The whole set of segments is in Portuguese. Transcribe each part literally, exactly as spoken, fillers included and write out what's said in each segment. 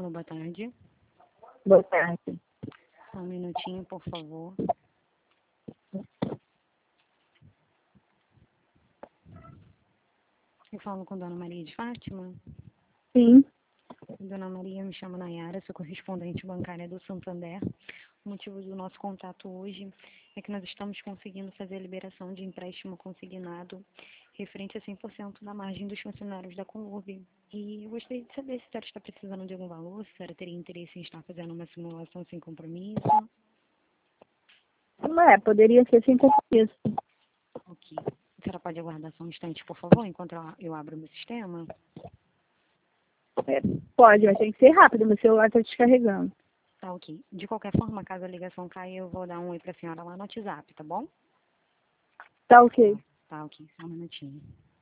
Alô, boa tarde. Boa tarde. Só um minutinho, por favor. Eu falo com Dona Maria de Fátima. Sim. Dona Maria, me chamo Nayara, sou correspondente bancária do Santander. O motivo do nosso contato hoje é que nós estamos conseguindo fazer a liberação de empréstimo consignado referente a cem por cento da margem dos funcionários da Conurb. E eu gostaria de saber se a senhora está precisando de algum valor, se a senhora teria interesse em estar fazendo uma simulação sem compromisso. Não é, poderia ser sem compromisso. Ok. A senhora pode aguardar só um instante, por favor, enquanto eu eu abro o meu sistema? É, pode, mas tem que ser rápido, meu celular está descarregando. Tá ok. De qualquer forma, caso a ligação caia, eu vou dar um oi pra senhora lá no WhatsApp, tá bom? Tá ok. Tá, tá ok. Só um minutinho.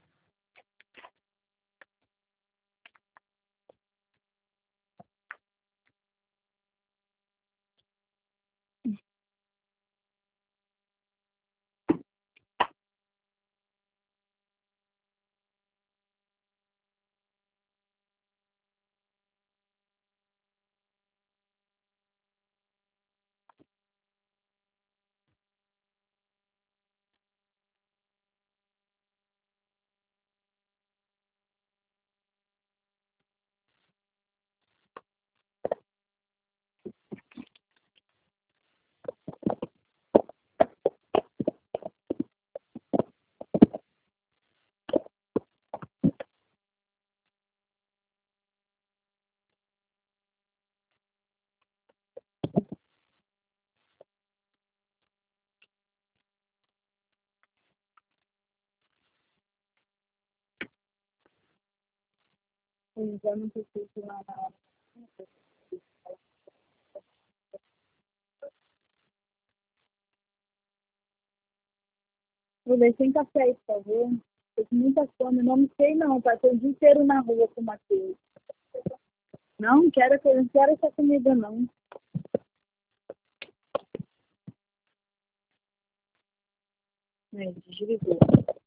Eu não preciso nada. Vou ver sem café aí, por favor. Tô com muita fome, não sei não, passei o dia inteiro na rua com o Matheus. Não, não quero, não quero essa comida não. É, desligou.